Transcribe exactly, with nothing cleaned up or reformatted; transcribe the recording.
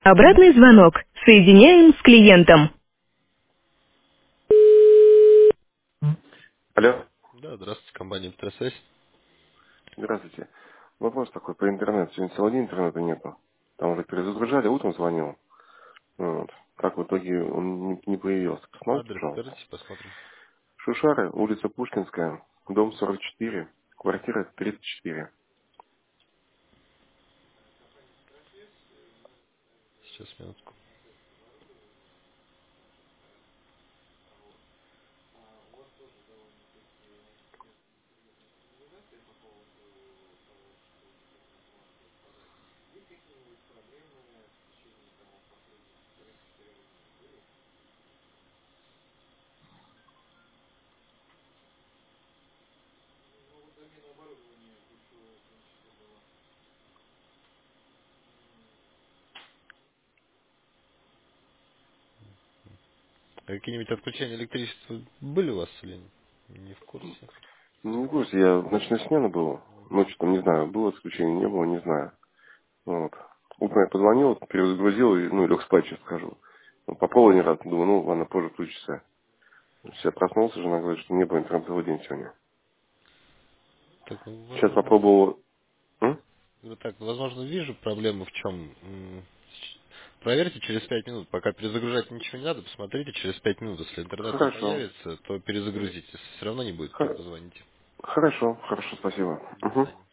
Обратный звонок. Соединяем с клиентом. Алло, Да, здравствуйте, компания МТС. здравствуйте. Вопрос такой по интернету. Сегодня целый день интернета нету. Там уже перезагружали, утром звонил. Вот. Так в итоге он не, не появился. Посмотрите, Адрес пожалуйста. скажите, посмотрим. Шушары, улица Пушкинская, дом сорок четыре, квартира тридцать четыре. Сейчас, минутку. А какие-нибудь отключения электричества были у вас или не в курсе? Ну, не в курсе, я в ночной смене был. Ночью там, не знаю, было исключение, не было, не знаю. Вот. Утром я позвонил, перезагрузил и, ну, лег спать, сейчас скажу. Ну, попробовал не раз, думаю, ну, ладно, позже включится. Я проснулся, жена говорит, что не было интернета целый день сегодня. Так, ну, Сейчас возможно, попробовал. М? вот так, возможно, вижу проблему в чем. М, с- Проверьте через пять минут, пока перезагружать ничего не надо, посмотрите через пять минут. Если интернет не Хорошо. появится, то перезагрузите. Если все равно не будет, то Хо- позвоните. Хорошо, хорошо, спасибо. До Угу. свидания.